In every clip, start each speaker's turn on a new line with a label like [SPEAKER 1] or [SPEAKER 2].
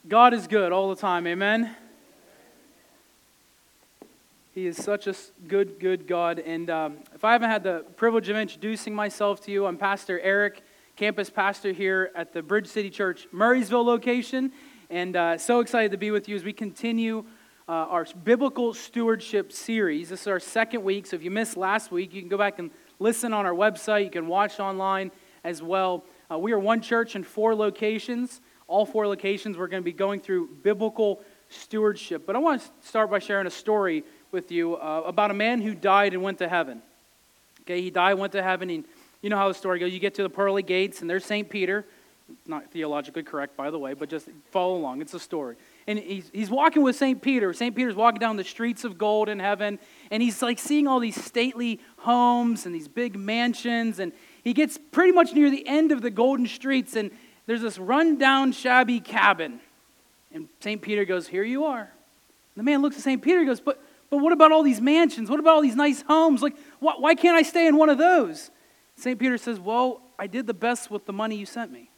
[SPEAKER 1] God is good all the time, amen? He is such a good God. And if I haven't had the privilege of introducing myself to you, I'm Pastor Eric, campus pastor here at the Bridge City Church Murraysville location. And so excited to be with you as we continue our biblical stewardship series. This is our second week, so if you missed last week, you can go back and listen on our website. You can watch online as well. We are one church in 4 locations. All 4 locations, we're going to be going through biblical stewardship. But I want to start by sharing a story with you about a man who died and went to heaven. Okay, he died, went to heaven, and you know how the story goes. You get to the pearly gates, and there's St. Peter. Not theologically correct, by the way, but just follow along. It's a story. And he's walking with St. Peter. St. Peter's walking down the streets of gold in heaven, and he's like seeing all these stately homes and these big mansions, and he gets pretty much near the end of the golden streets, and there's this run-down, shabby cabin. And St. Peter goes, "Here you are." And the man looks at St. Peter and goes, But what about all these mansions? What about all these nice homes? Like, why can't I stay in one of those? St. Peter says, "Well, I did the best with the money you sent me."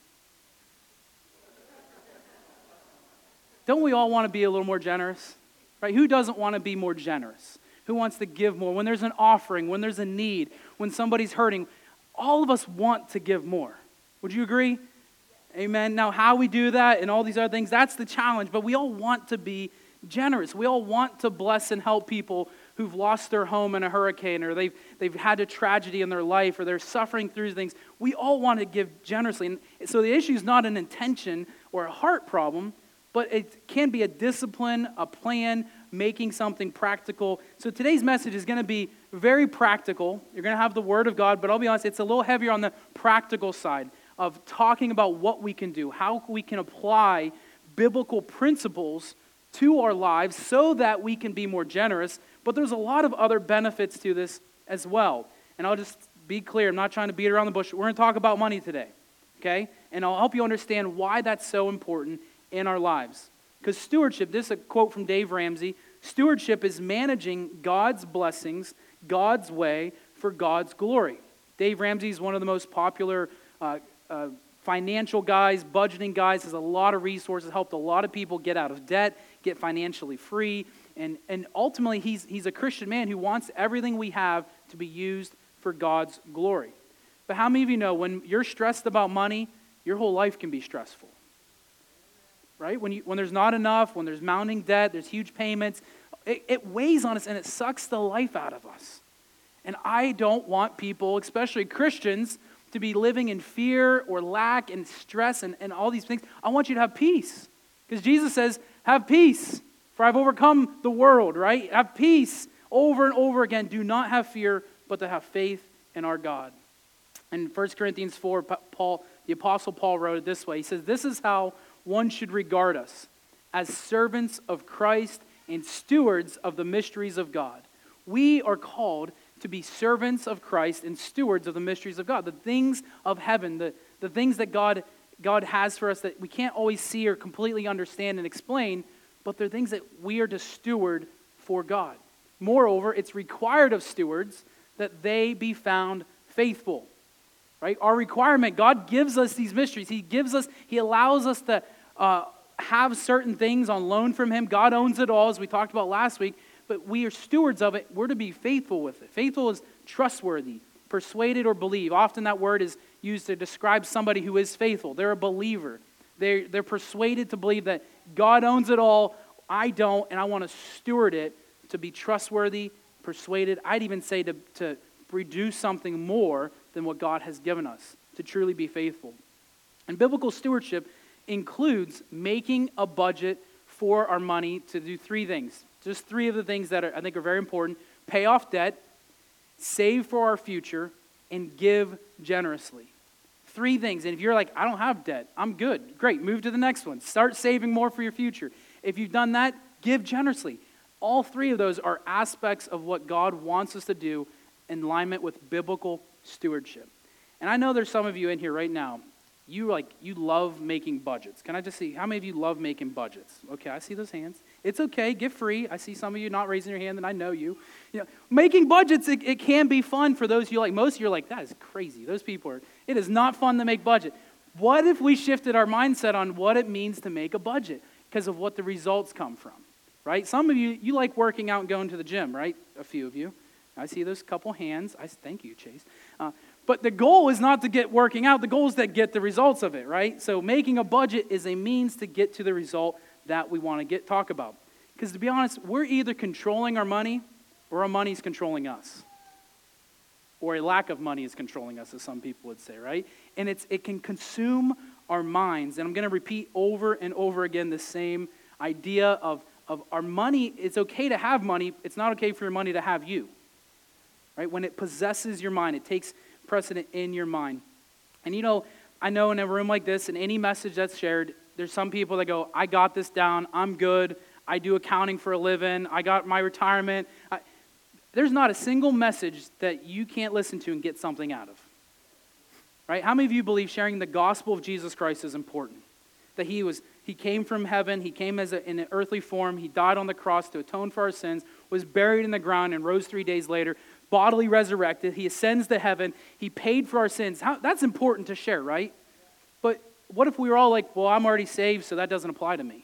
[SPEAKER 1] Don't we all want to be a little more generous? Right? Who doesn't want to be more generous? Who wants to give more? When there's an offering, when there's a need, when somebody's hurting, all of us want to give more. Would you agree? Amen. Now, how we do that and all these other things, that's the challenge. But we all want to be generous. We all want to bless and help people who've lost their home in a hurricane, or they've had a tragedy in their life, or they're suffering through things. We all want to give generously. And so the issue is not an intention or a heart problem, but it can be a discipline, a plan, making something practical. So today's message is going to be very practical. You're going to have the Word of God, but I'll be honest, it's a little heavier on the practical side of talking about what we can do, how we can apply biblical principles to our lives so that we can be more generous. But there's a lot of other benefits to this as well. And I'll just be clear, I'm not trying to beat around the bush. We're going to talk about money today, okay? And I'll help you understand why that's so important in our lives. Because stewardship, this is a quote from Dave Ramsey, stewardship is managing God's blessings, God's way, for God's glory. Dave Ramsey is one of the most popular financial guys, budgeting guys, has a lot of resources, helped a lot of people get out of debt, get financially free, and ultimately he's a Christian man who wants everything we have to be used for God's glory. But how many of you know when you're stressed about money, your whole life can be stressful? Right? When there's not enough, when there's mounting debt, there's huge payments, it weighs on us and it sucks the life out of us. And I don't want people, especially Christians, to be living in fear or lack and stress and all these things. I want you to have peace. Because Jesus says, have peace, for I've overcome the world, right? Have peace over and over again. Do not have fear, but to have faith in our God. In 1 Corinthians 4, the Apostle Paul wrote it this way. He says, "This is how one should regard us, as servants of Christ and stewards of the mysteries of God." We are called to be servants of Christ and stewards of the mysteries of God, the things of heaven, the things that God has for us that we can't always see or completely understand and explain, but they're things that we are to steward for God. Moreover, it's required of stewards that they be found faithful. Right? Our requirement, God gives us these mysteries. He allows us to have certain things on loan from Him. God owns it all, as we talked about last week, but we are stewards of it. We're to be faithful with it. Faithful is trustworthy, persuaded or believe. Often that word is used to describe somebody who is faithful. They're a believer. They're persuaded to believe that God owns it all, I don't, and I want to steward it to be trustworthy, persuaded. I'd even say to produce something more than what God has given us, to truly be faithful. And biblical stewardship includes making a budget for our money to do 3 things. Just 3 of the things that I think are very important. Pay off debt, save for our future, and give generously. 3 things. And if you're like, I don't have debt, I'm good. Great, move to the next one. Start saving more for your future. If you've done that, give generously. All 3 of those are aspects of what God wants us to do in alignment with biblical stewardship. And I know there's some of you in here right now, you love making budgets. Can I just see, how many of you love making budgets? Okay, I see those hands. It's okay, get free. I see some of you not raising your hand, and I know you. Making budgets, it can be fun for those you like. Most of you are like, that is crazy. Those people it is not fun to make budget. What if we shifted our mindset on what it means to make a budget? because of what the results come from, right? Some of you like working out and going to the gym, right? A few of you. I see those couple hands. Thank you, Chase. But the goal is not to get working out. The goal is to get the results of it, right? So making a budget is a means to get to the result that we want to talk about. Because to be honest, we're either controlling our money or our money's controlling us. Or a lack of money is controlling us, as some people would say, right? And it can consume our minds. And I'm going to repeat over and over again the same idea of our money. It's okay to have money. It's not okay for your money to have you. Right? When it possesses your mind, it takes precedent in your mind. And I know in a room like this, in any message that's shared, there's some people that go, I got this down, I'm good, I do accounting for a living, I got my retirement. There's not a single message that you can't listen to and get something out of. Right? How many of you believe sharing the gospel of Jesus Christ is important? That he came from heaven, he came in an earthly form, he died on the cross to atone for our sins, was buried in the ground and rose 3 days later, bodily resurrected, he ascends to heaven, he paid for our sins. That's important to share, right? But what if we were all like, well, I'm already saved, so that doesn't apply to me?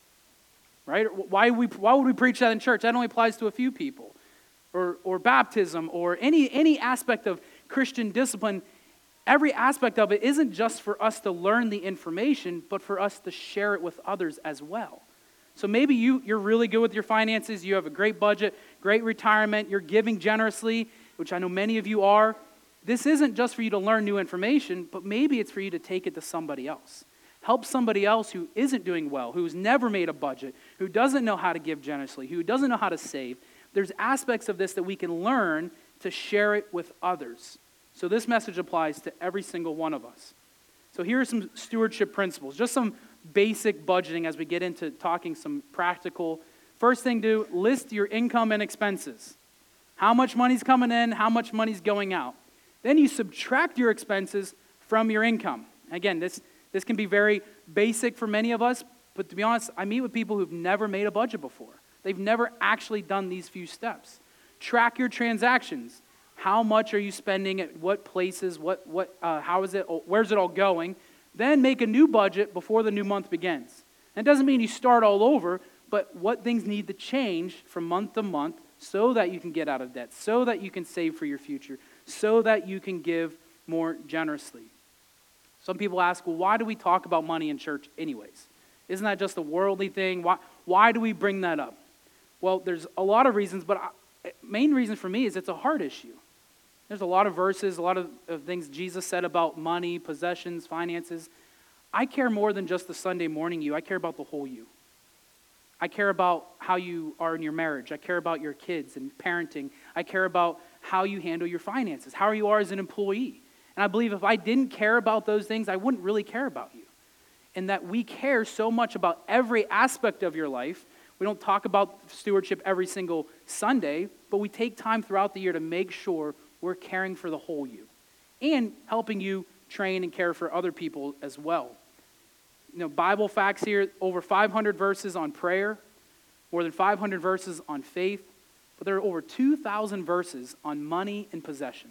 [SPEAKER 1] Right? Why would we preach that in church? That only applies to a few people. Or baptism, or any aspect of Christian discipline. Every aspect of it isn't just for us to learn the information, but for us to share it with others as well. So maybe you're really good with your finances, you have a great budget, great retirement, you're giving generously, which I know many of you are. This isn't just for you to learn new information, but maybe it's for you to take it to somebody else. Help somebody else who isn't doing well, who's never made a budget, who doesn't know how to give generously, who doesn't know how to save. There's aspects of this that we can learn to share it with others. So this message applies to every single one of us. So here are some stewardship principles, just some basic budgeting as we get into talking some practical. First thing to do, list your income and expenses. How much money's coming in, how much money's going out. Then you subtract your expenses from your income. Again, this can be very basic for many of us, but to be honest, I meet with people who've never made a budget before. They've never actually done these few steps. Track your transactions. How much are you spending at what places? How is it? Where's it all going? Then make a new budget before the new month begins. That doesn't mean you start all over, but what things need to change from month to month so that you can get out of debt, so that you can save for your future, so that you can give more generously. Some people ask, well, why do we talk about money in church anyways? Isn't that just a worldly thing? Why do we bring that up? Well, there's a lot of reasons, but main reason for me is it's a heart issue. There's a lot of verses, a lot of things Jesus said about money, possessions, finances. I care more than just the Sunday morning you. I care about the whole you. I care about how you are in your marriage. I care about your kids and parenting. I care about how you handle your finances, how you are as an employee. And I believe if I didn't care about those things, I wouldn't really care about you. And that we care so much about every aspect of your life. We don't talk about stewardship every single Sunday, but we take time throughout the year to make sure we're caring for the whole you and helping you train and care for other people as well. Bible facts here, over 500 verses on prayer, more than 500 verses on faith, but there are over 2,000 verses on money and possessions.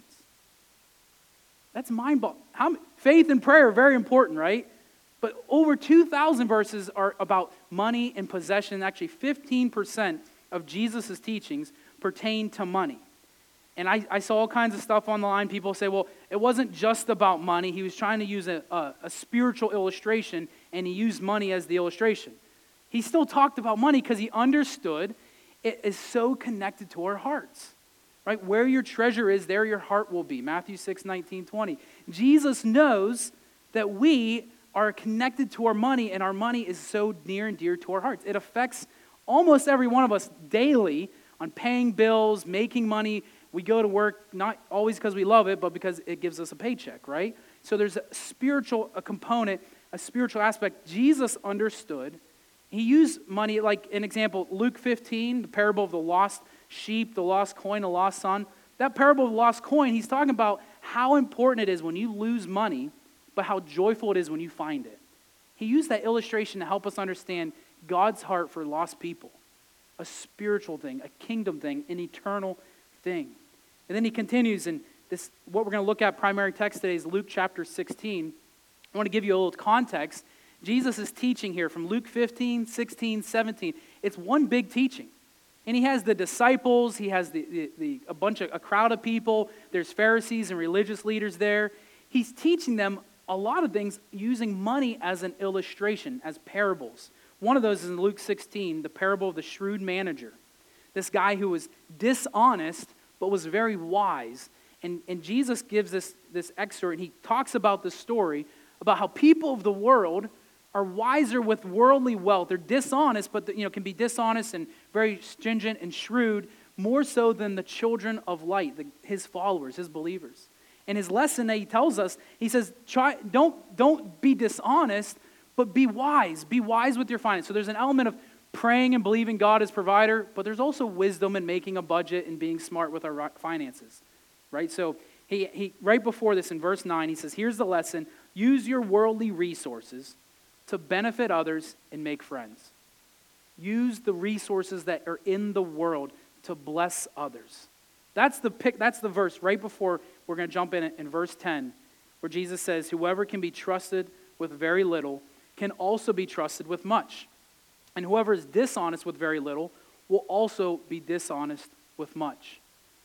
[SPEAKER 1] That's mind-boggling. Faith and prayer are very important, right? But over 2,000 verses are about money and possession. Actually, 15% of Jesus' teachings pertain to money. And I saw all kinds of stuff on the line. People say, well, it wasn't just about money. He was trying to use a spiritual illustration, and he used money as the illustration. He still talked about money because he understood it is so connected to our hearts. Right? Where your treasure is, there your heart will be. Matthew 6:19-20. Jesus knows that we are connected to our money, and our money is so near and dear to our hearts. It affects almost every one of us daily on paying bills, making money. We go to work not always because we love it, but because it gives us a paycheck, right? So there's a component, a spiritual aspect. Jesus understood. He used money, like an example, Luke 15, the parable of the lost sheep, the lost coin, the lost son. That parable of the lost coin, he's talking about how important it is when you lose money, but how joyful it is when you find it. He used that illustration to help us understand God's heart for lost people, a spiritual thing, a kingdom thing, an eternal thing. And then he continues, and this, what we're going to look at, primary text today is Luke chapter 16. I want to give you a little context Jesus is teaching here from Luke 15, 16, 17. It's one big teaching. And he has the disciples, he has a crowd of people, there's Pharisees and religious leaders there. He's teaching them a lot of things using money as an illustration, as parables. One of those is in Luke 16, the parable of the shrewd manager. This guy who was dishonest but was very wise. And Jesus gives this excerpt, and he talks about the story about how people of the world are wiser with worldly wealth. They're dishonest, but can be dishonest and very stringent and shrewd, more so than the children of light, his followers, his believers. And his lesson that he tells us, he says, don't be dishonest, but be wise. Be wise with your finance. So there's an element of praying and believing God as provider, but there's also wisdom in making a budget and being smart with our finances, right? So he right before this in verse 9, he says, here's the lesson. Use your worldly resources to benefit others and make friends. Use the resources that are in the world to bless others. That's the verse right before we're going to jump in verse 10, where Jesus says, whoever can be trusted with very little can also be trusted with much. And whoever is dishonest with very little will also be dishonest with much.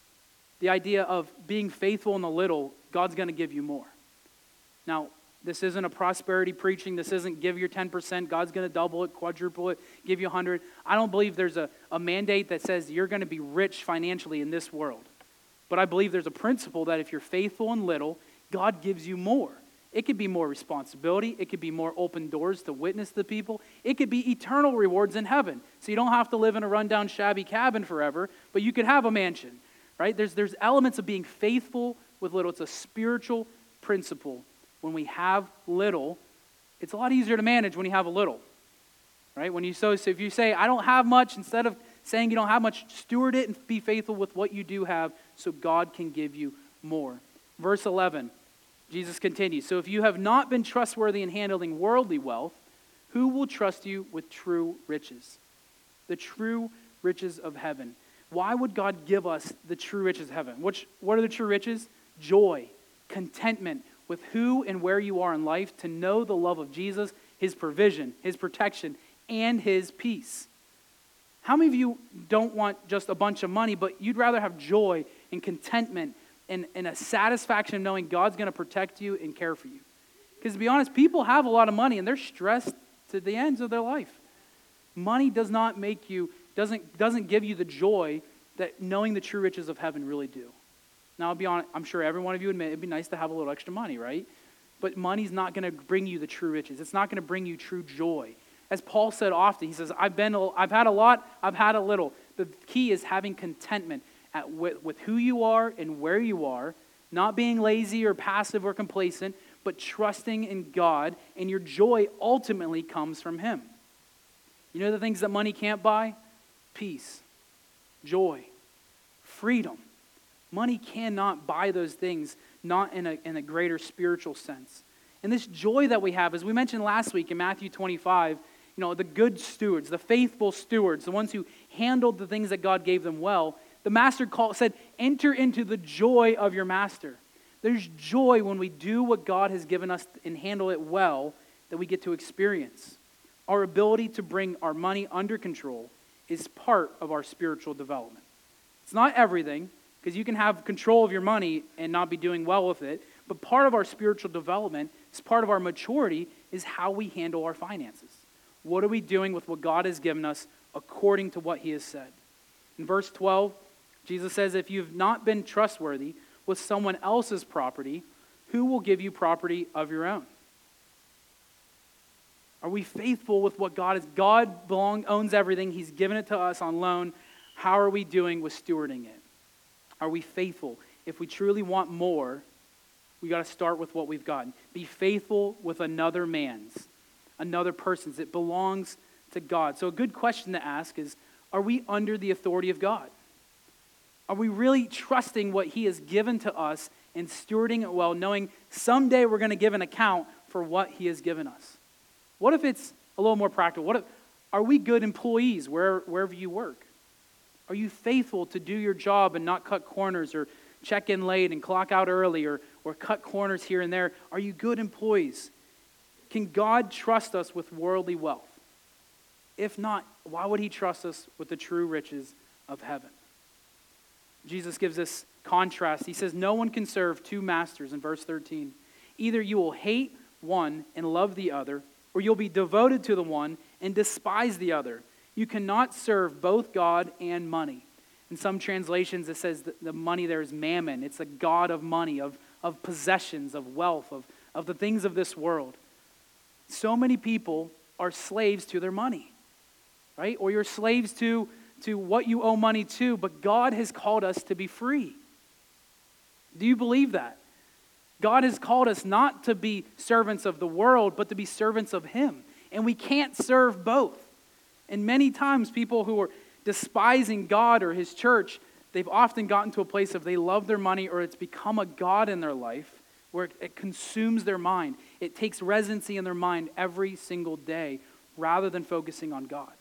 [SPEAKER 1] The idea of being faithful in the little, God's going to give you more. Now, this isn't a prosperity preaching. This isn't give your 10%. God's going to double it, quadruple it, give you 100. I don't believe there's a mandate that says you're going to be rich financially in this world. But I believe there's a principle that if you're faithful in little, God gives you more. It could be more responsibility. It could be more open doors to witness to people. It could be eternal rewards in heaven. So you don't have to live in a rundown, shabby cabin forever, but you could have a mansion, right? There's elements of being faithful with little. It's a spiritual principle. When we have little, it's a lot easier to manage when you have a little, right? So if you say, I don't have much, instead of saying you don't have much, steward it and be faithful with what you do have so God can give you more. Verse 11, Jesus continues, so if you have not been trustworthy in handling worldly wealth, who will trust you with true riches? The true riches of heaven. Why would God give us the true riches of heaven? What are the true riches? Joy, contentment with who and where you are in life, to know the love of Jesus, his provision, his protection, and his peace. How many of you don't want just a bunch of money, but you'd rather have joy and contentment and a satisfaction of knowing God's going to protect you and care for you? Because to be honest, people have a lot of money and they're stressed to the ends of their life. Money does not make you, doesn't give you the joy that knowing the true riches of heaven really do. Now, I'll be honest, I'm sure every one of you admit it'd be nice to have a little extra money, right? But money's not going to bring you the true riches. It's not going to bring you true joy. As Paul said often, he says, I've had a lot, I've had a little. The key is having contentment with who you are and where you are, not being lazy or passive or complacent, but trusting in God, and your joy ultimately comes from him. You know the things that money can't buy? Peace, joy, freedom. Money cannot buy those things, not in a greater spiritual sense. And this joy that we have, as we mentioned last week in Matthew 25, the good stewards, the faithful stewards, the ones who handled the things that God gave them well, the master said, enter into the joy of your master. There's joy when we do what God has given us and handle it well that we get to experience. Our ability to bring our money under control is part of our spiritual development. It's not everything, because you can have control of your money and not be doing well with it, but part of our spiritual development, is part of our maturity, is how we handle our finances. What are we doing with what God has given us according to what he has said? In verse 12, Jesus says, if you've not been trustworthy with someone else's property, who will give you property of your own? Are we faithful with what God is? God owns everything. He's given it to us on loan. How are we doing with stewarding it? Are we faithful? If we truly want more, we got to start with what we've gotten. Be faithful with another man's, another person's. It belongs to God. So a good question to ask is, are we under the authority of God? Are we really trusting what he has given to us and stewarding it well, knowing someday we're going to give an account for what he has given us? What if it's a little more practical? Are we good employees wherever you work? Are you faithful to do your job and not cut corners or check in late and clock out early or cut corners here and there? Are you good employees? Can God trust us with worldly wealth? If not, why would he trust us with the true riches of heaven? Jesus gives this contrast. He says, no one can serve two masters in verse 13. Either you will hate one and love the other, or you'll be devoted to the one and despise the other. You cannot serve both God and money. In some translations, it says that the money there is mammon. It's the god of money, of possessions, of wealth, of the things of this world. So many people are slaves to their money, right? Or you're slaves to what you owe money to, but God has called us to be free. Do you believe that? God has called us not to be servants of the world, but to be servants of him. And we can't serve both. And many times people who are despising God or his church, they've often gotten to a place of they love their money or it's become a god in their life where it consumes their mind. It takes residency in their mind every single day rather than focusing on God.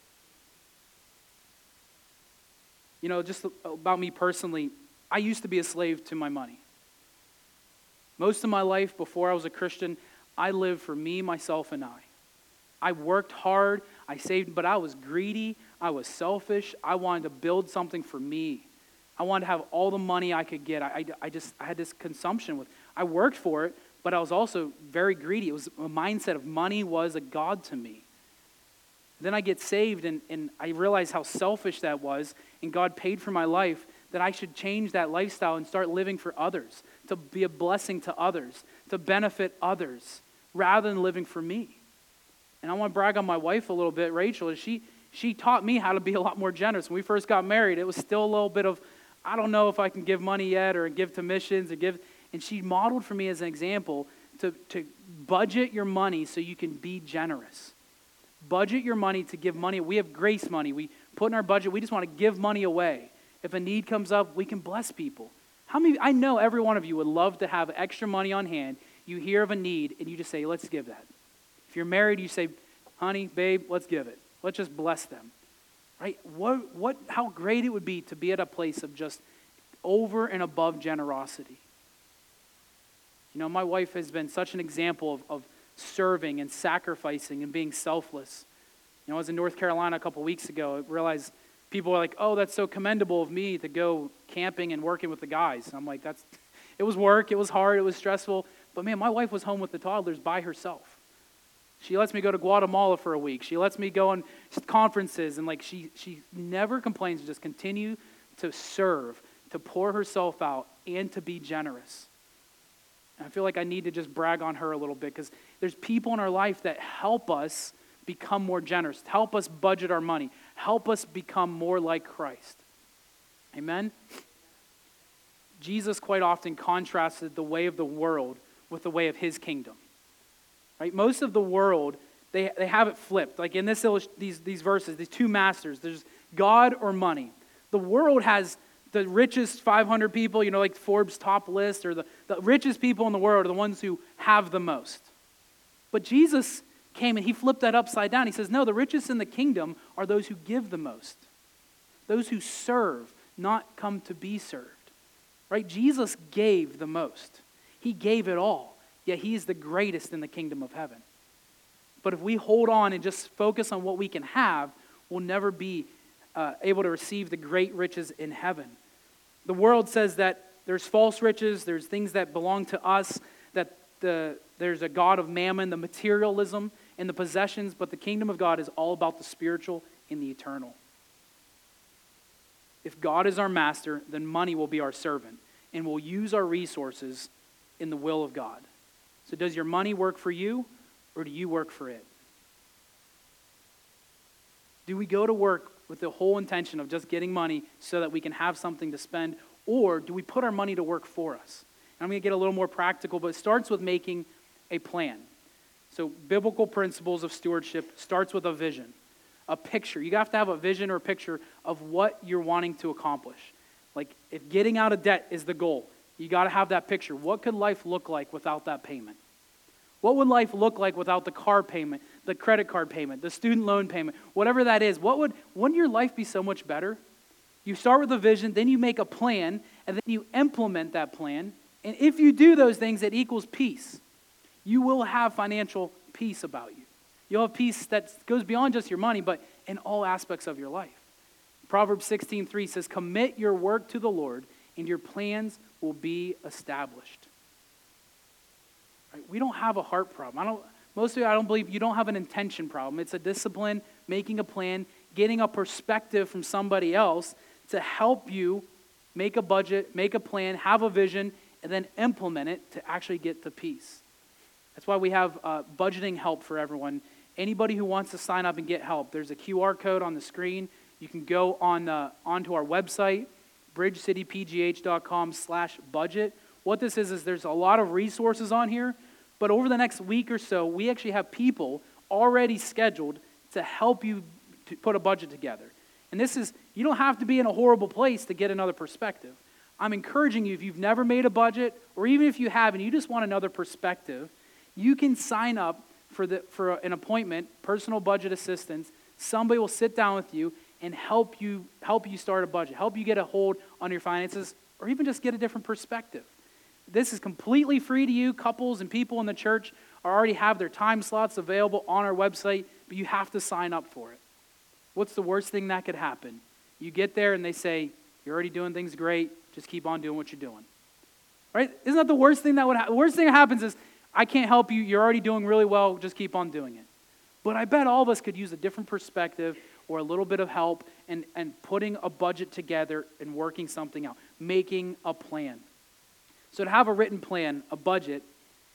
[SPEAKER 1] You know, just about me personally, I used to be a slave to my money. Most of my life before I was a Christian, I lived for me, myself, and I. I worked hard, I saved, but I was greedy, I was selfish, I wanted to build something for me. I wanted to have all the money I could get. I had this consumption with. I worked for it, but I was also very greedy. It was a mindset of money was a god to me. Then I get saved, and I realize how selfish that was, and God paid for my life, that I should change that lifestyle and start living for others, to be a blessing to others, to benefit others, rather than living for me. And I want to brag on my wife a little bit, Rachel. She taught me how to be a lot more generous. When we first got married, it was still a little bit of, I don't know if I can give money yet or give to missions or give. And she modeled for me as an example to budget your money so you can be generous. Budget your money to give money. We have grace money. We put in our budget. We just want to give money away. If a need comes up, we can bless people. How many? I know every one of you would love to have extra money on hand. You hear of a need and you just say, let's give that. If you're married, you say, honey, babe, let's give it. Let's just bless them. Right? How great it would be to be at a place of just over and above generosity. You know, my wife has been such an example of serving and sacrificing and being selfless. You know, I was in North Carolina a couple weeks ago. I realized people were like, oh, that's so commendable of me to go camping and working with the guys. And I'm like, it was work, it was hard, it was stressful. But man, my wife was home with the toddlers by herself. She lets me go to Guatemala for a week. She lets me go on conferences, and like she never complains to just continue to serve, to pour herself out, and to be generous. And I feel like I need to just brag on her a little bit because there's people in our life that help us become more generous, help us budget our money, help us become more like Christ. Amen? Jesus quite often contrasted the way of the world with the way of his kingdom. Right? Most of the world, they have it flipped. Like in these verses, these two masters, there's God or money. The world has the richest 500 people, you know, like Forbes' top list, or the richest people in the world are the ones who have the most. But Jesus came and he flipped that upside down. He says, no, the richest in the kingdom are those who give the most. Those who serve, not come to be served. Right? Jesus gave the most. He gave it all. Yet he is the greatest in the kingdom of heaven. But if we hold on and just focus on what we can have, we'll never be able to receive the great riches in heaven. The world says that there's false riches, there's things that belong to us, that there's a god of mammon, the materialism and the possessions, but the kingdom of God is all about the spiritual and the eternal. If God is our master, then money will be our servant, and we'll use our resources in the will of God. So does your money work for you, or do you work for it? Do we go to work with the whole intention of just getting money so that we can have something to spend, or do we put our money to work for us? And I'm going to get a little more practical, but it starts with making a plan. So biblical principles of stewardship starts with a vision, a picture. You have to have a vision or a picture of what you're wanting to accomplish. Like if getting out of debt is the goal, you got to have that picture. What could life look like without that payment? What would life look like without the car payment, the credit card payment, the student loan payment, whatever that is? Wouldn't your life be so much better? You start with a vision, then you make a plan, and then you implement that plan. And if you do those things, it equals peace. You will have financial peace about you. You'll have peace that goes beyond just your money, but in all aspects of your life. Proverbs 16:3 says, commit your work to the Lord, and your plans will be established. Right? We don't have a heart problem. Most of you, I don't believe you don't have an intention problem. It's a discipline, making a plan, getting a perspective from somebody else to help you make a budget, make a plan, have a vision, and then implement it to actually get to peace. That's why we have budgeting help for everyone. Anybody who wants to sign up and get help, there's a QR code on the screen. You can go onto our website, bridgecitypgh.com/budget. What this is there's a lot of resources on here, but over the next week or so, we actually have people already scheduled to help you to put a budget together. And you don't have to be in a horrible place to get another perspective. I'm encouraging you, if you've never made a budget, or even if you have and you just want another perspective, you can sign up for an appointment, personal budget assistance. Somebody will sit down with you and help you start a budget, help you get a hold on your finances, or even just get a different perspective. This is completely free to you. Couples and people in the church already have their time slots available on our website, but you have to sign up for it. What's the worst thing that could happen? You get there and they say, you're already doing things great, just keep on doing what you're doing. Right? Isn't that the worst thing that would happen? The worst thing that happens is, I can't help you, you're already doing really well, just keep on doing it. But I bet all of us could use a different perspective or a little bit of help and putting a budget together and working something out, making a plan. So to have a written plan, a budget,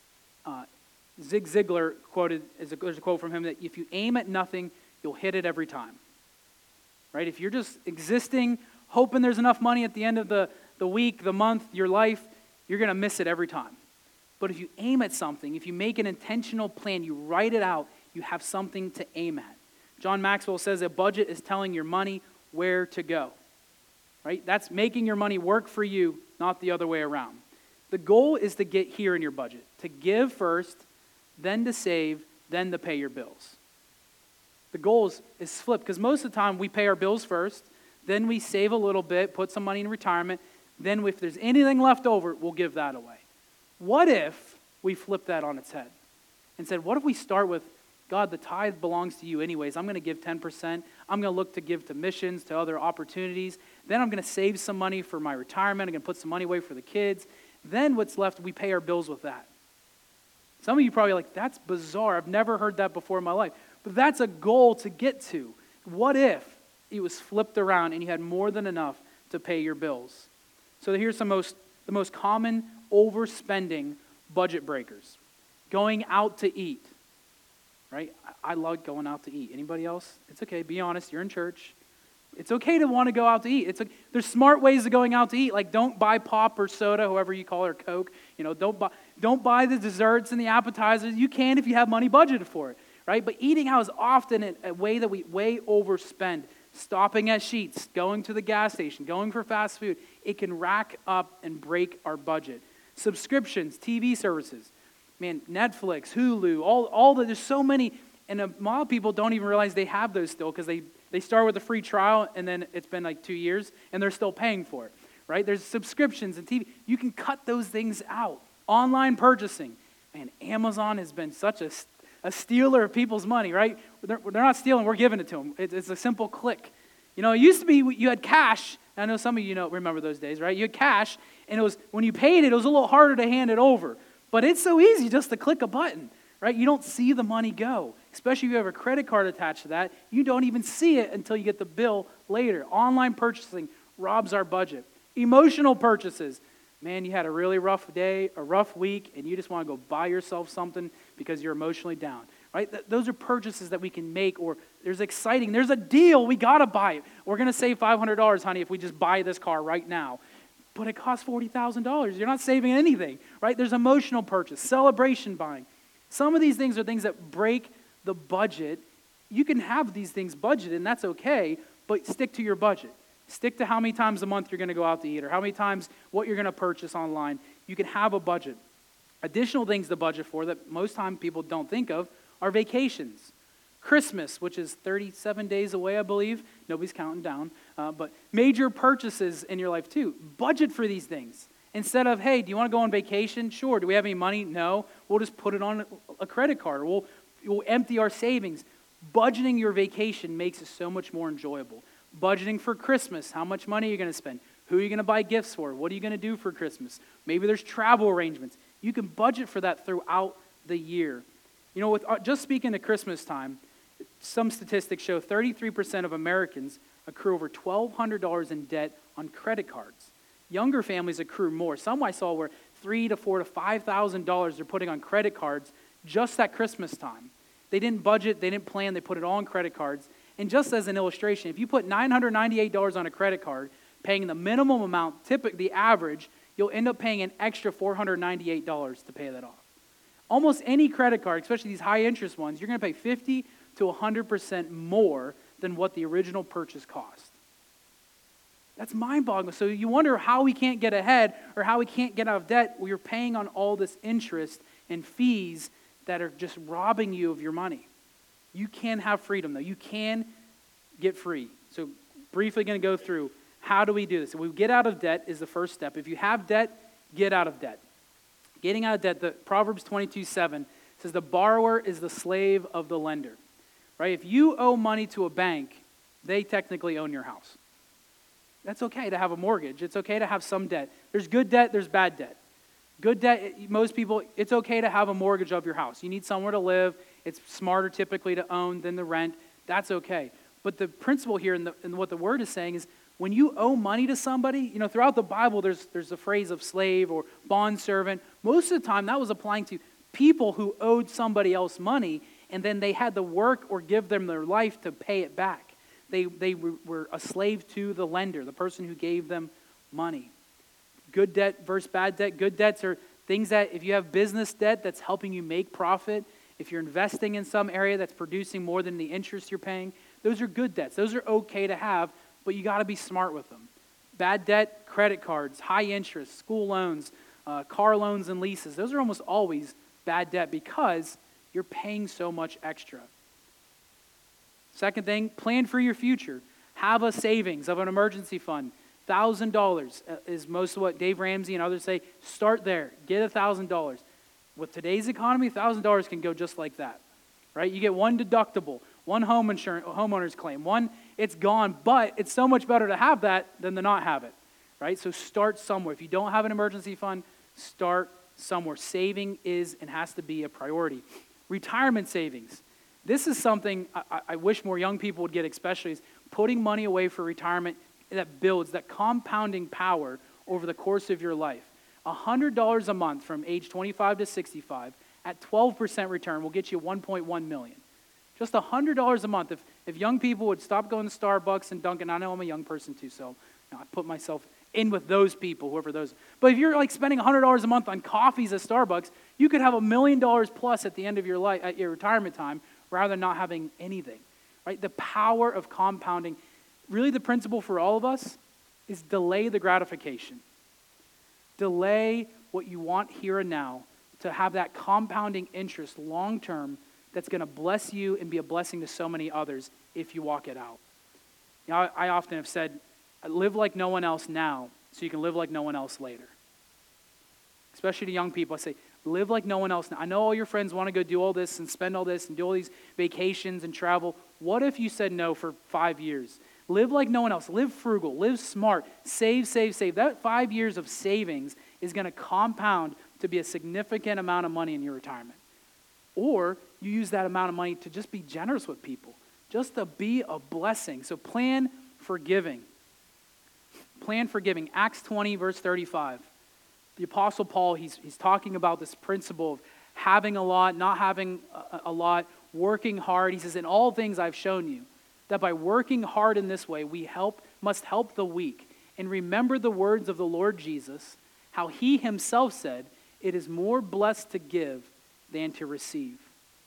[SPEAKER 1] Zig Ziglar there's a quote from him that if you aim at nothing, you'll hit it every time. Right? If you're just existing, hoping there's enough money at the end of the week, the month, your life, you're going to miss it every time. But if you aim at something, if you make an intentional plan, you write it out, you have something to aim at. John Maxwell says a budget is telling your money where to go. Right? That's making your money work for you, not the other way around. The goal is to get here in your budget, to give first, then to save, then to pay your bills. The goal is flipped, because most of the time we pay our bills first, then we save a little bit, put some money in retirement, then if there's anything left over, we'll give that away. What if we flip that on its head and said, what if we start with, God, the tithe belongs to you anyways. I'm going to give 10%. I'm going to look to give to missions, to other opportunities. Then I'm going to save some money for my retirement. I'm going to put some money away for the kids. Then what's left, we pay our bills with that. Some of you probably are like, that's bizarre. I've never heard that before in my life. But that's a goal to get to. What if it was flipped around and you had more than enough to pay your bills? So here's the most common overspending budget breakers. Going out to eat. Right? I love going out to eat. Anybody else? It's okay. Be honest. You're in church. It's okay to want to go out to eat. There's smart ways of going out to eat. Like, don't buy pop or soda, whoever you call it, or Coke. Don't buy the desserts and the appetizers. You can if you have money budgeted for it. Right? But eating out is often a way that we way overspend. Stopping at Sheetz, going to the gas station, going for fast food. It can rack up and break our budget. Subscriptions, TV services. Man, Netflix, Hulu, there's so many, and a lot of people don't even realize they have those still because they start with a free trial and then it's been like 2 years and they're still paying for it, right? There's subscriptions and TV. You can cut those things out. Online purchasing. Man, Amazon has been such a stealer of people's money, right? They're not stealing, we're giving it to them. It's a simple click. It used to be you had cash. I know some of you remember those days, right? You had cash, and it was when you paid it was a little harder to hand it over. But it's so easy just to click a button, right? You don't see the money go. Especially if you have a credit card attached to that, you don't even see it until you get the bill later. Online purchasing robs our budget. Emotional purchases. Man, you had a really rough day, a rough week, and you just want to go buy yourself something because you're emotionally down, right? Those are purchases that we can make, or there's a deal, we got to buy it. We're going to save $500, honey, if we just buy this car right now. But it costs $40,000. You're not saving anything, right? There's emotional purchase, celebration buying. Some of these things are things that break the budget. You can have these things budgeted, and that's okay, but stick to your budget. Stick to how many times a month you're going to go out to eat or how many times what you're going to purchase online. You can have a budget. Additional things to budget for that most time people don't think of are vacations. Christmas, which is 37 days away, I believe. Nobody's counting down. But major purchases in your life too. Budget for these things. Instead of, hey, do you want to go on vacation? Sure. Do we have any money? No. We'll just put it on a credit card. We'll It will empty our savings. Budgeting your vacation makes it so much more enjoyable. Budgeting for Christmas, how much money are you going to spend? Who are you going to buy gifts for? What are you going to do for Christmas? Maybe there's travel arrangements. You can budget for that throughout the year. You know, with just speaking to Christmas time, some statistics show 33% of Americans accrue over $1,200 in debt on credit cards. Younger families accrue more. Some I saw were $3,000 to $4,000 to $5,000 they're putting on credit cards just at Christmas time. They didn't budget, they didn't plan, they put it all on credit cards. And just as an illustration, if you put $998 on a credit card, paying the minimum amount, typically the average, you'll end up paying an extra $498 to pay that off. Almost any credit card, especially these high interest ones, you're going to pay 50 to 100% more than what the original purchase cost. That's mind-boggling. So you wonder how we can't get ahead or how we can't get out of debt. We're paying on all this interest and fees that are just robbing you of your money. You can have freedom, though. You can get free. So briefly going to go through how do we do this. We get out of debt is the first step. If you have debt, get out of debt. Getting out of debt, the Proverbs 22:7 says the borrower is the slave of the lender. Right? If you owe money to a bank, they technically own your house. That's okay to have a mortgage. It's okay to have some debt. There's good debt, there's bad debt. Good debt, most people, it's okay to have a mortgage of your house. You need somewhere to live. It's smarter typically to own than the rent. That's okay. But the principle here and what the word is saying is when you owe money to somebody, you know, throughout the Bible there's a phrase of slave or bondservant. Most of the time that was applying to people who owed somebody else money and then they had to work or give them their life to pay it back. They were a slave to the lender, the person who gave them money. Good debt versus bad debt. Good debts are things that if you have business debt that's helping you make profit, if you're investing in some area that's producing more than the interest you're paying, those are good debts. Those are okay to have, but you got to be smart with them. Bad debt, credit cards, high interest, school loans, car loans and leases. Those are almost always bad debt because you're paying so much extra. Second thing, plan for your future. Have a savings of an emergency fund. $1,000 is most of what Dave Ramsey and others say. Start there. Get $1,000. With today's economy, $1,000 can go just like that, right? You get one deductible, one homeowner's claim, one, it's gone, but it's so much better to have that than to not have it, right? So start somewhere. If you don't have an emergency fund, start somewhere. Saving is and has to be a priority. Retirement savings. This is something I wish more young people would get, especially, is putting money away for retirement that builds that compounding power over the course of your life. $100 a month from age 25 to 65 at 12% return will get you $1.1 million. Just $100 a month. If young people would stop going to Starbucks and Dunkin', I know I'm a young person too, so I put myself in with those people, whoever those. But if you're like spending $100 a month on coffees at Starbucks, you could have $1 million plus at the end of your life, at your retirement time, rather than not having anything, right? The power of compounding. Really the principle for all of us is delay the gratification. Delay what you want here and now to have that compounding interest long term that's going to bless you and be a blessing to so many others if you walk it out. You know, I often have said, live like no one else now so you can live like no one else later. Especially to young people, I say, live like no one else now. I know all your friends want to go do all this and spend all this and do all these vacations and travel. What if you said no for 5 years? Live like no one else. Live frugal. Live smart. Save, save, save. That 5 years of savings is going to compound to be a significant amount of money in your retirement. Or you use that amount of money to just be generous with people, just to be a blessing. So plan for giving. Plan for giving. Acts 20, verse 35. The Apostle Paul, he's talking about this principle of having a lot, not having a lot, working hard. He says, in all things I've shown you, that by working hard in this way, we must help the weak. And remember the words of the Lord Jesus, how he himself said, it is more blessed to give than to receive.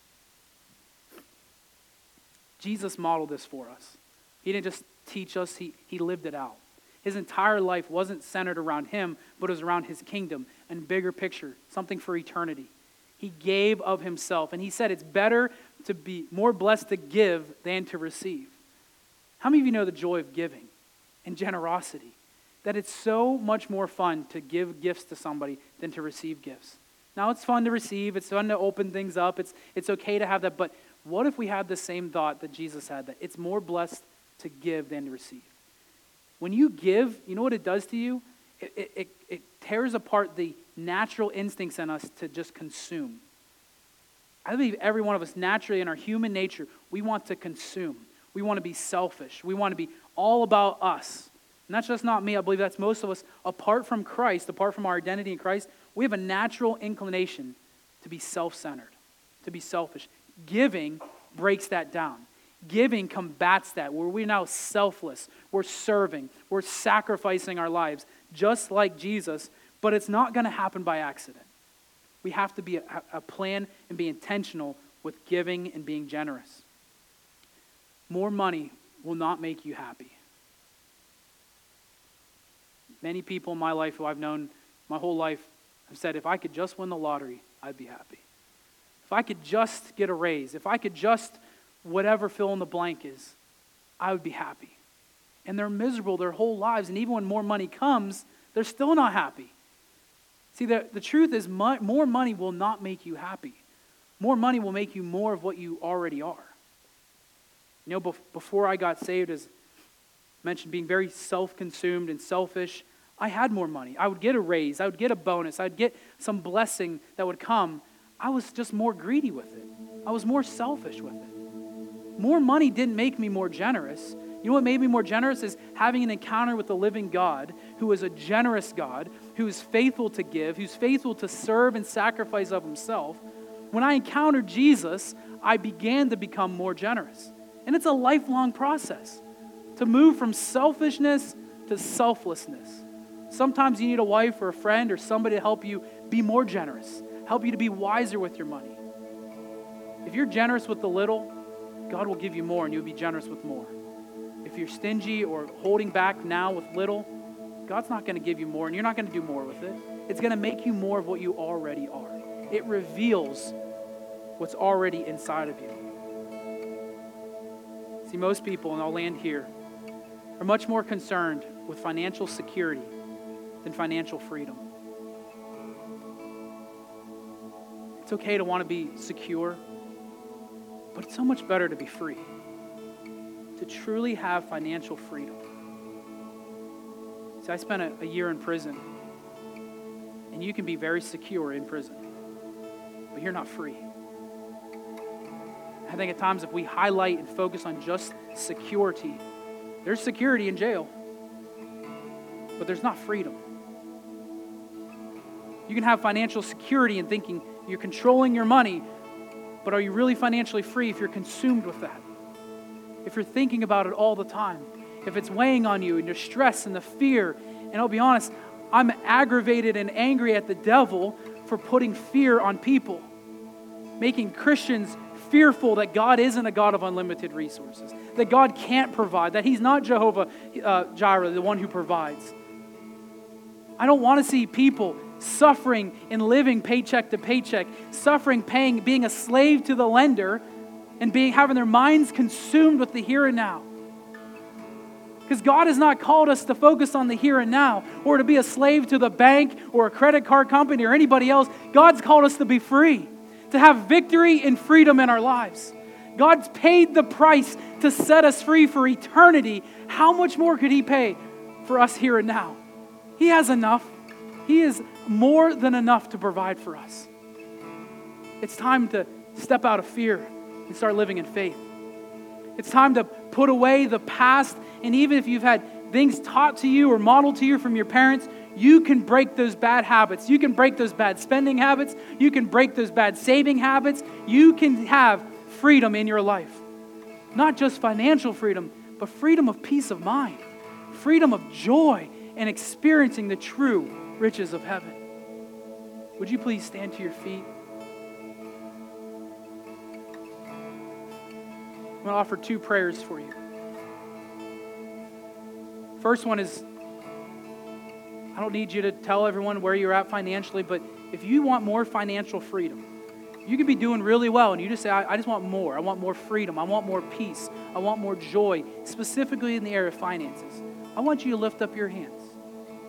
[SPEAKER 1] Jesus modeled this for us. He didn't just teach us, he lived it out. His entire life wasn't centered around him, but it was around his kingdom and bigger picture, something for eternity. He gave of himself, and he said it's better to be more blessed to give than to receive. How many of you know the joy of giving and generosity? That it's so much more fun to give gifts to somebody than to receive gifts. Now, it's fun to receive. It's fun to open things up. It's okay to have that. But what if we had the same thought that Jesus had, that it's more blessed to give than to receive? When you give, you know what it does to you? It tears apart the natural instincts in us to just consume. I believe every one of us, naturally in our human nature, we want to consume. We want to be selfish. We want to be all about us. And that's just not me. I believe that's most of us. Apart from Christ, apart from our identity in Christ, we have a natural inclination to be self-centered, to be selfish. Giving breaks that down. Giving combats that, where we're now selfless. We're serving. We're sacrificing our lives, just like Jesus. But it's not going to happen by accident. We have to be a plan and be intentional with giving and being generous. More money will not make you happy. Many people in my life who I've known my whole life have said, if I could just win the lottery, I'd be happy. If I could just get a raise, if I could just whatever fill in the blank is, I would be happy. And they're miserable their whole lives, and even when more money comes, they're still not happy. See, the truth is more money will not make you happy. More money will make you more of what you already are. You know, before I got saved, as mentioned, being very self-consumed and selfish, I had more money. I would get a raise. I would get a bonus. I'd get some blessing that would come. I was just more greedy with it. I was more selfish with it. More money didn't make me more generous. You know what made me more generous is having an encounter with the living God, who is a generous God, who is faithful to give, who's faithful to serve and sacrifice of himself. When I encountered Jesus, I began to become more generous. And it's a lifelong process to move from selfishness to selflessness. Sometimes you need a wife or a friend or somebody to help you be more generous, help you to be wiser with your money. If you're generous with the little, God will give you more and you'll be generous with more. If you're stingy or holding back now with little, God's not going to give you more and you're not going to do more with it. It's going to make you more of what you already are. It reveals what's already inside of you. See, most people, and I'll land here, are much more concerned with financial security than financial freedom. It's okay to want to be secure, but it's so much better to be free, to truly have financial freedom. See, I spent a year in prison, and you can be very secure in prison, but you're not free. I think at times if we highlight and focus on just security, there's security in jail, but there's not freedom. You can have financial security in thinking you're controlling your money, but are you really financially free if you're consumed with that? If you're thinking about it all the time, if it's weighing on you and your stress and the fear, and I'll be honest, I'm aggravated and angry at the devil for putting fear on people, making Christians fearful that God isn't a God of unlimited resources, that God can't provide, that He's not Jehovah Jireh, the one who provides. I don't want to see people suffering and living paycheck to paycheck, suffering, paying, being a slave to the lender, and having their minds consumed with the here and now. Because God has not called us to focus on the here and now, or to be a slave to the bank or a credit card company or anybody else. God's called us to be free, to have victory and freedom in our lives. God's paid the price to set us free for eternity. How much more could He pay for us here and now? He has enough. He is more than enough to provide for us. It's time to step out of fear and start living in faith. It's time to put away the past, and even if you've had things taught to you or modeled to you from your parents, you can break those bad habits. You can break those bad spending habits. You can break those bad saving habits. You can have freedom in your life. Not just financial freedom, but freedom of peace of mind, freedom of joy, and experiencing the true riches of heaven. Would you please stand to your feet? I'm going to offer 2 prayers for you. First one is, I don't need you to tell everyone where you're at financially, but if you want more financial freedom, you could be doing really well and you just say, I just want more. I want more freedom. I want more peace. I want more joy, specifically in the area of finances. I want you to lift up your hands.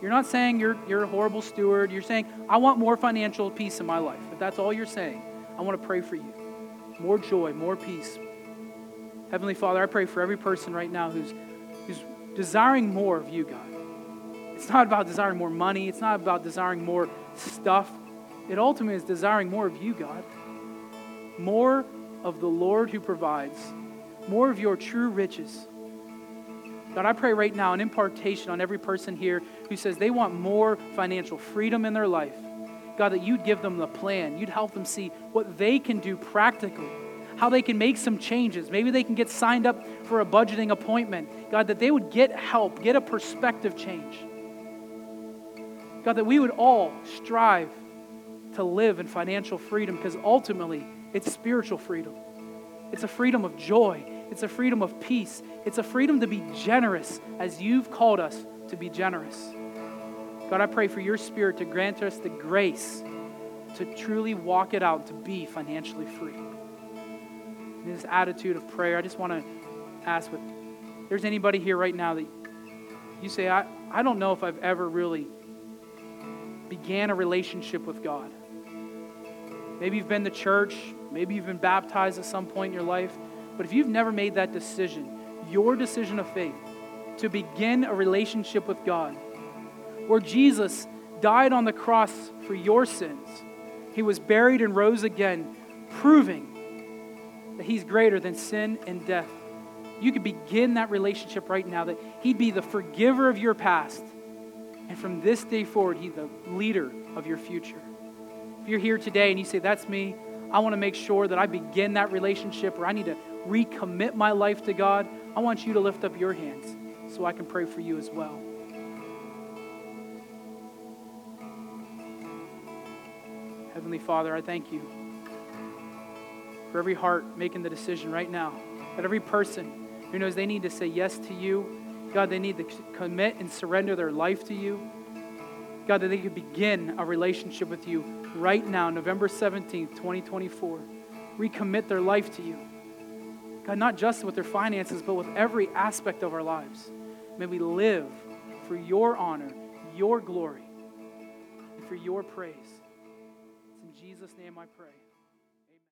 [SPEAKER 1] You're not saying you're a horrible steward. You're saying, I want more financial peace in my life. If that's all you're saying, I want to pray for you. More joy, more peace. Heavenly Father, I pray for every person right now who's desiring more of you, God. It's not about desiring more money. It's not about desiring more stuff. It ultimately is desiring more of you, God. More of the Lord who provides. More of your true riches. God, I pray right now an impartation on every person here who says they want more financial freedom in their life. God, that you'd give them the plan. You'd help them see what they can do practically, how they can make some changes. Maybe they can get signed up for a budgeting appointment. God, that they would get help, get a perspective change. God, that we would all strive to live in financial freedom, because ultimately it's spiritual freedom. It's a freedom of joy. It's a freedom of peace. It's a freedom to be generous as you've called us to be generous. God, I pray for your Spirit to grant us the grace to truly walk it out, to be financially free. In this attitude of prayer, I just want to ask, if there's anybody here right now that you say, I don't know if I've ever really began a relationship with God. Maybe you've been to church, maybe you've been baptized at some point in your life, but if you've never made that decision, your decision of faith, to begin a relationship with God, where Jesus died on the cross for your sins, he was buried and rose again, proving that he's greater than sin and death. You could begin that relationship right now, that he'd be the forgiver of your past, and from this day forward, he's the leader of your future. If you're here today and you say, that's me, I want to make sure that I begin that relationship, or I need to recommit my life to God, I want you to lift up your hands so I can pray for you as well. Heavenly Father, I thank you for every heart making the decision right now, that every person who knows they need to say yes to you, God, they need to commit and surrender their life to you. God, that they could begin a relationship with you right now, November 17th, 2024. Recommit their life to you. God, not just with their finances, but with every aspect of our lives. May we live for your honor, your glory, and for your praise. It's in Jesus' name I pray.